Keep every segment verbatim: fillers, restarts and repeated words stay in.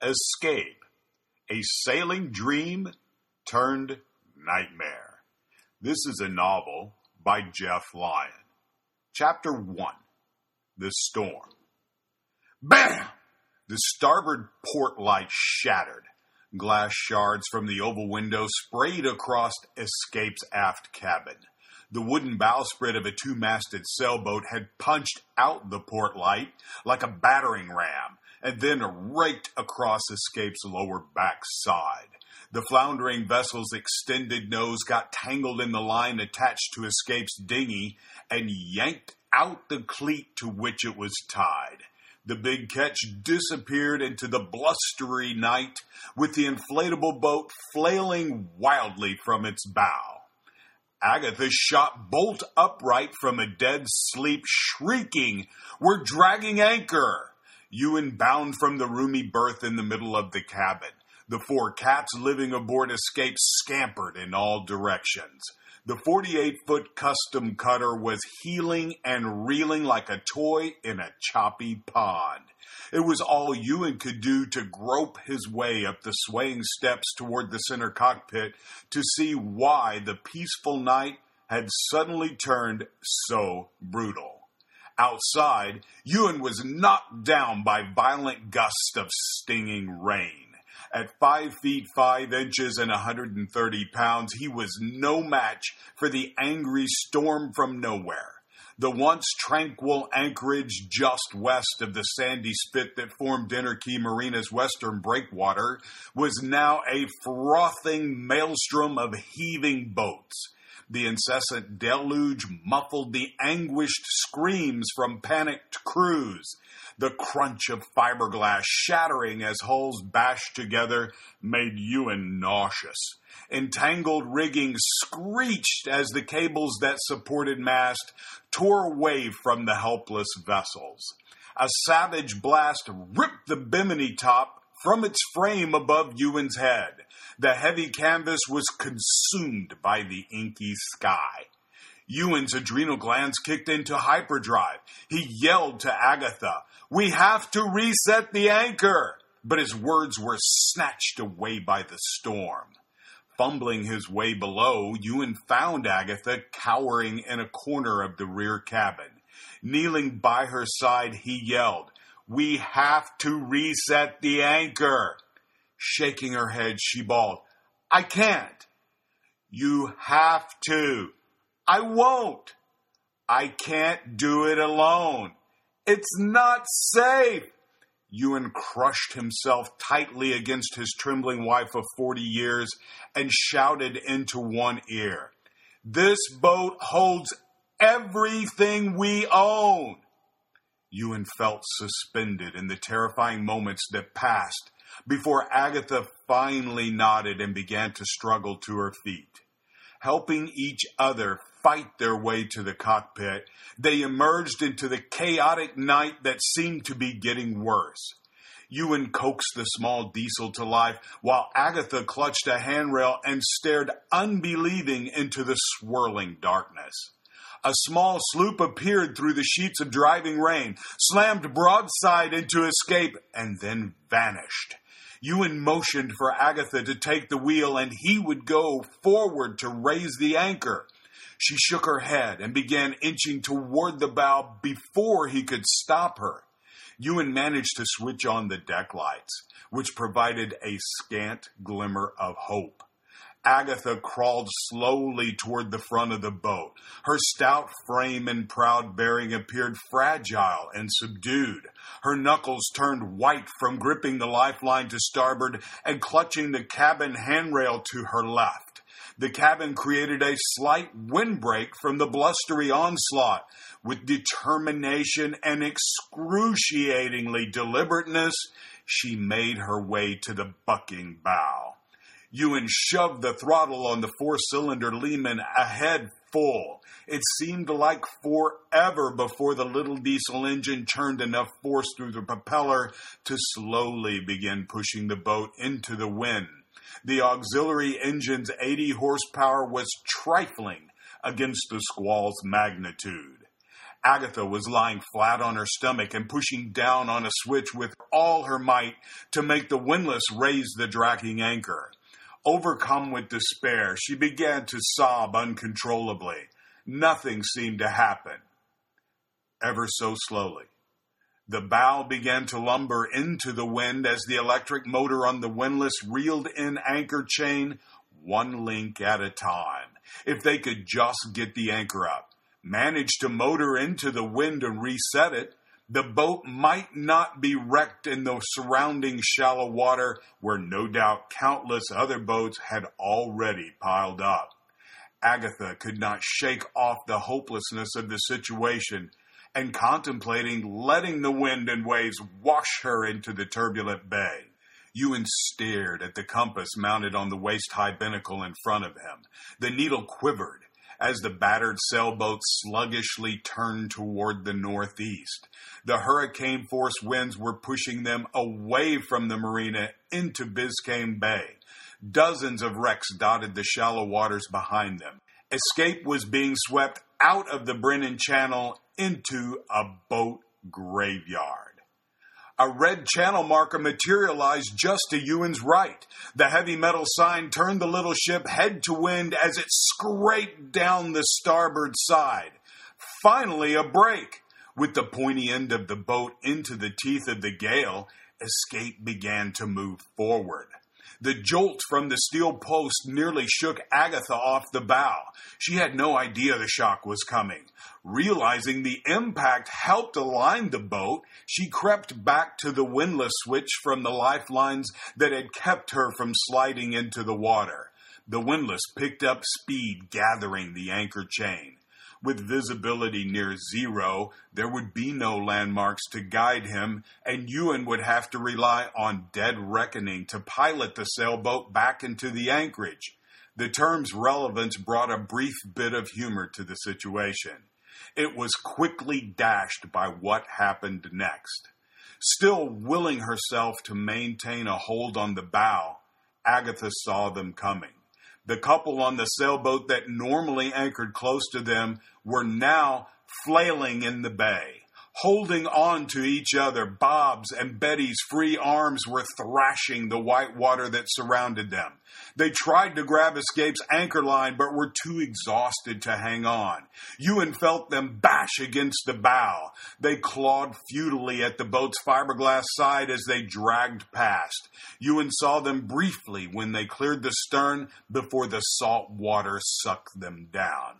Escape, a sailing dream turned nightmare. This is a novel by Jeff Lyon. Chapter one, The Storm. Bam! The starboard port light shattered. Glass shards from the oval window sprayed across Escape's aft cabin. The wooden bowsprit of a two-masted sailboat had punched out the port light like a battering ram and then raked across Escape's lower backside. The floundering vessel's extended nose got tangled in the line attached to Escape's dinghy and yanked out the cleat to which it was tied. The big ketch disappeared into the blustery night with the inflatable boat flailing wildly from its bow. Agatha shot bolt upright from a dead sleep, shrieking, "We're dragging anchor!" Ewan bound from the roomy berth in the middle of the cabin. The four cats living aboard Escape scampered in all directions. The forty-eight-foot custom cutter was heeling and reeling like a toy in a choppy pond. It was all Ewan could do to grope his way up the swaying steps toward the center cockpit to see why the peaceful night had suddenly turned so brutal. Outside, Ewan was knocked down by violent gusts of stinging rain. At five feet five inches and one hundred thirty pounds, he was no match for the angry storm from nowhere. The once tranquil anchorage just west of the sandy spit that formed Dinnerkey Marina's western breakwater was now a frothing maelstrom of heaving boats. The incessant deluge muffled the anguished screams from panicked crews. The crunch of fiberglass shattering as hulls bashed together made Ewan nauseous. Entangled rigging screeched as the cables that supported mast tore away from the helpless vessels. A savage blast ripped the bimini top from its frame above Ewan's head. The heavy canvas was consumed by the inky sky. Ewan's adrenal glands kicked into hyperdrive. He yelled to Agatha, "We have to reset the anchor!" But his words were snatched away by the storm. Fumbling his way below, Ewan found Agatha cowering in a corner of the rear cabin. Kneeling by her side, he yelled, "We have to reset the anchor!" Shaking her head, she bawled, "I can't." "You have to." "I won't." "I can't do it alone. It's not safe." Ewan crushed himself tightly against his trembling wife of forty years and shouted into one ear, "This boat holds everything we own." Ewan felt suspended in the terrifying moments that passed before Agatha finally nodded and began to struggle to her feet. Helping each other fight their way to the cockpit, they emerged into the chaotic night that seemed to be getting worse. Ewan coaxed the small diesel to life while Agatha clutched a handrail and stared unbelieving into the swirling darkness. A small sloop appeared through the sheets of driving rain, slammed broadside into Escape, and then vanished. Ewan motioned for Agatha to take the wheel, and he would go forward to raise the anchor. She shook her head and began inching toward the bow before he could stop her. Ewan managed to switch on the deck lights, which provided a scant glimmer of hope. Agatha crawled slowly toward the front of the boat. Her stout frame and proud bearing appeared fragile and subdued. Her knuckles turned white from gripping the lifeline to starboard and clutching the cabin handrail to her left. The cabin created a slight windbreak from the blustery onslaught. With determination and excruciatingly deliberateness, she made her way to the bucking bow. Ewan shoved the throttle on the four-cylinder Lehman ahead full. It seemed like forever before the little diesel engine churned enough force through the propeller to slowly begin pushing the boat into the wind. The auxiliary engine's eighty horsepower was trifling against the squall's magnitude. Agatha was lying flat on her stomach and pushing down on a switch with all her might to make the windlass raise the dragging anchor. Overcome with despair, she began to sob uncontrollably. Nothing seemed to happen. Ever so slowly, the bow began to lumber into the wind as the electric motor on the windlass reeled in anchor chain one link at a time. If they could just get the anchor up, manage to motor into the wind and reset it, the boat might not be wrecked in the surrounding shallow water where no doubt countless other boats had already piled up. Agatha could not shake off the hopelessness of the situation and contemplating letting the wind and waves wash her into the turbulent bay. Ewan stared at the compass mounted on the waist-high binnacle in front of him. The needle quivered as the battered sailboat sluggishly turned toward the northeast. The hurricane-force winds were pushing them away from the marina into Biscayne Bay. Dozens of wrecks dotted the shallow waters behind them. Escape was being swept out of the Brennan Channel into a boat graveyard. A red channel marker materialized just to Ewan's right. The heavy metal sign turned the little ship head to wind as it scraped down the starboard side. Finally, a break. With the pointy end of the boat into the teeth of the gale, Escape began to move forward. The jolt from the steel post nearly shook Agatha off the bow. She had no idea the shock was coming. Realizing the impact helped align the boat, she crept back to the windlass switch from the lifelines that had kept her from sliding into the water. The windlass picked up speed, gathering the anchor chain. With visibility near zero, there would be no landmarks to guide him, and Ewan would have to rely on dead reckoning to pilot the sailboat back into the anchorage. The term's relevance brought a brief bit of humor to the situation. It was quickly dashed by what happened next. Still willing herself to maintain a hold on the bow, Agatha saw them coming. The couple on the sailboat that normally anchored close to them were now flailing in the bay. Holding on to each other, Bob's and Betty's free arms were thrashing the white water that surrounded them. They tried to grab Escape's anchor line, but were too exhausted to hang on. Ewan felt them bash against the bow. They clawed futilely at the boat's fiberglass side as they dragged past. Ewan saw them briefly when they cleared the stern before the salt water sucked them down.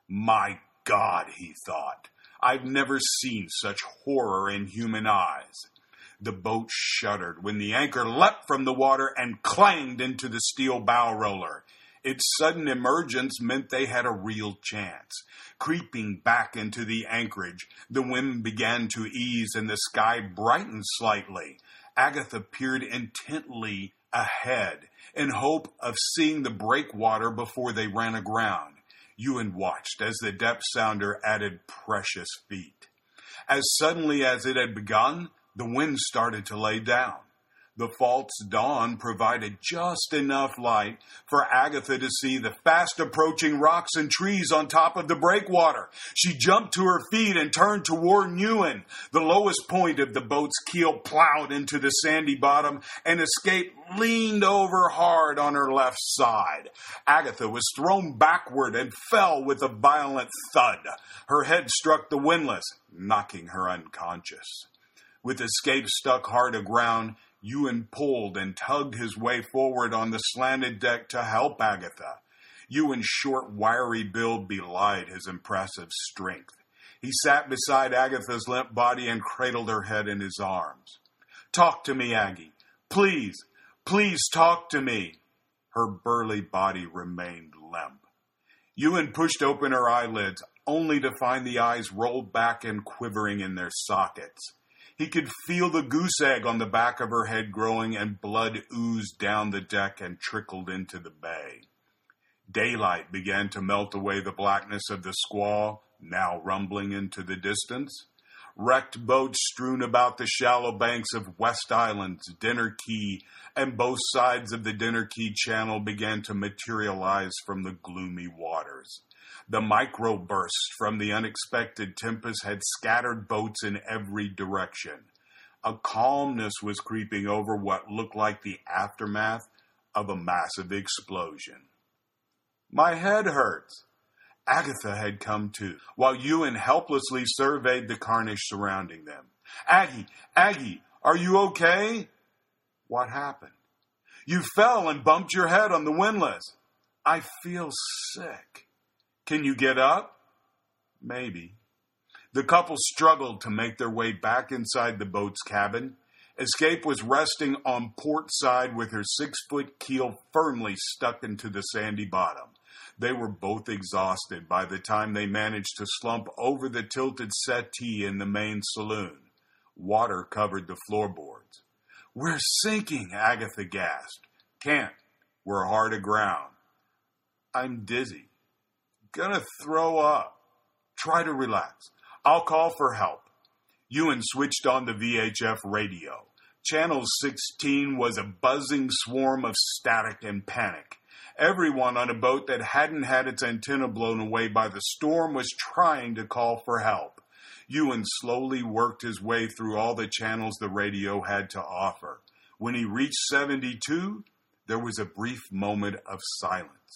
My God, he thought. I've never seen such horror in human eyes. The boat shuddered when the anchor leapt from the water and clanged into the steel bow roller. Its sudden emergence meant they had a real chance. Creeping back into the anchorage, the wind began to ease and the sky brightened slightly. Agatha peered intently ahead in hope of seeing the breakwater before they ran aground. Ewan watched as the depth sounder added precious feet. As suddenly as it had begun, the wind started to lay down. The false dawn provided just enough light for Agatha to see the fast-approaching rocks and trees on top of the breakwater. She jumped to her feet and turned toward Ewan. The lowest point of the boat's keel plowed into the sandy bottom, and Escape leaned over hard on her left side. Agatha was thrown backward and fell with a violent thud. Her head struck the windlass, knocking her unconscious. With Escape stuck hard aground, Ewan pulled and tugged his way forward on the slanted deck to help Agatha. Ewan's short, wiry build belied his impressive strength. He sat beside Agatha's limp body and cradled her head in his arms. "Talk to me, Aggie. Please, please talk to me." Her burly body remained limp. Ewan pushed open her eyelids, only to find the eyes rolled back and quivering in their sockets. He could feel the goose egg on the back of her head growing, and blood oozed down the deck and trickled into the bay. Daylight began to melt away the blackness of the squall, now rumbling into the distance. Wrecked boats strewn about the shallow banks of West Island's Dinner Key, and both sides of the Dinner Key Channel began to materialize from the gloomy waters. The microbursts from the unexpected tempest had scattered boats in every direction. A calmness was creeping over what looked like the aftermath of a massive explosion. My head hurts. Agatha had come to, while Ewan helplessly surveyed the carnage surrounding them. Aggie, Aggie, are you okay? What happened? You fell and bumped your head on the windlass. I feel sick. Can you get up? Maybe. The couple struggled to make their way back inside the boat's cabin. Escape was resting on port side with her six-foot keel firmly stuck into the sandy bottom. They were both exhausted by the time they managed to slump over the tilted settee in the main saloon. Water covered the floorboards. We're sinking, Agatha gasped. Can't. We're hard aground. I'm dizzy. Gonna throw up. Try to relax. I'll call for help. Ewan switched on the V H F radio. Channel sixteen was a buzzing swarm of static and panic. Everyone on a boat that hadn't had its antenna blown away by the storm was trying to call for help. Ewan slowly worked his way through all the channels the radio had to offer. When he reached seventy-two, there was a brief moment of silence.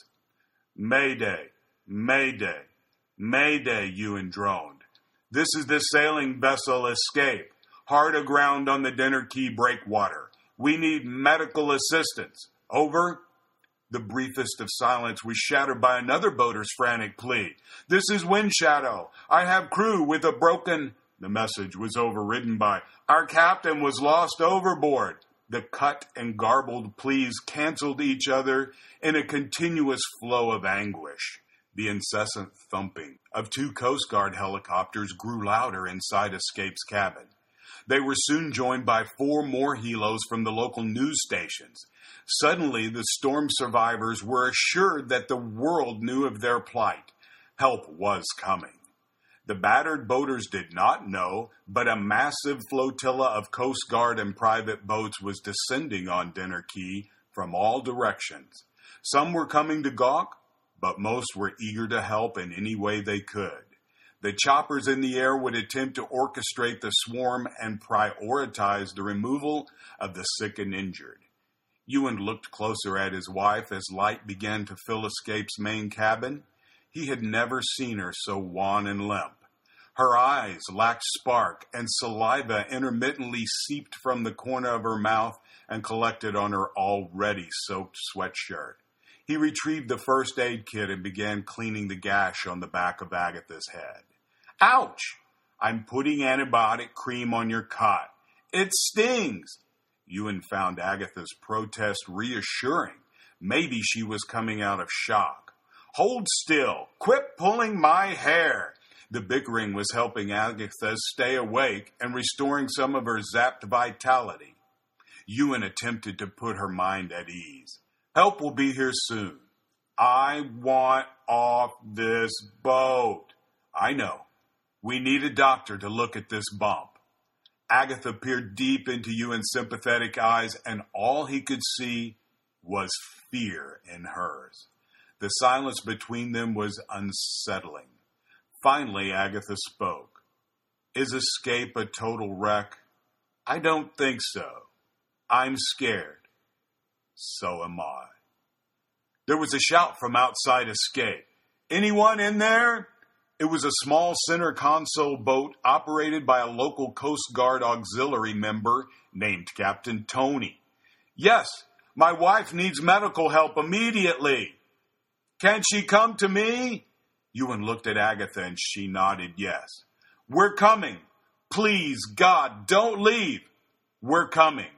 Mayday, Mayday, Mayday, Ewan droned. This is the sailing vessel Escape, hard aground on the Dinner Key breakwater. We need medical assistance. Over. The briefest of silence was shattered by another boater's frantic plea. This is Wind Shadow. I have crew with a broken... The message was overridden by, our captain was lost overboard. The cut and garbled pleas canceled each other in a continuous flow of anguish. The incessant thumping of two Coast Guard helicopters grew louder inside Escape's cabin. They were soon joined by four more helos from the local news stations. Suddenly, the storm survivors were assured that the world knew of their plight. Help was coming. The battered boaters did not know, but a massive flotilla of Coast Guard and private boats was descending on Dinner Key from all directions. Some were coming to gawk, but most were eager to help in any way they could. The choppers in the air would attempt to orchestrate the swarm and prioritize the removal of the sick and injured. Ewan looked closer at his wife as light began to fill Escape's main cabin. He had never seen her so wan and limp. Her eyes lacked spark, and saliva intermittently seeped from the corner of her mouth and collected on her already soaked sweatshirt. He retrieved the first aid kit and began cleaning the gash on the back of Agatha's head. Ouch! I'm putting antibiotic cream on your cot. It stings! Ewan found Agatha's protest reassuring. Maybe she was coming out of shock. Hold still. Quit pulling my hair. The bickering was helping Agatha stay awake and restoring some of her zapped vitality. Ewan attempted to put her mind at ease. Help will be here soon. I want off this boat. I know. We need a doctor to look at this bump. Agatha peered deep into Ewan's sympathetic eyes, and all he could see was fear in hers. The silence between them was unsettling. Finally, Agatha spoke. Is Escape a total wreck? I don't think so. I'm scared. So am I. There was a shout from outside Escape. Anyone in there? It was a small center console boat operated by a local Coast Guard auxiliary member named Captain Tony. Yes, my wife needs medical help immediately. Can she come to me? Ewan looked at Agatha and she nodded yes. We're coming. Please, God, don't leave. We're coming.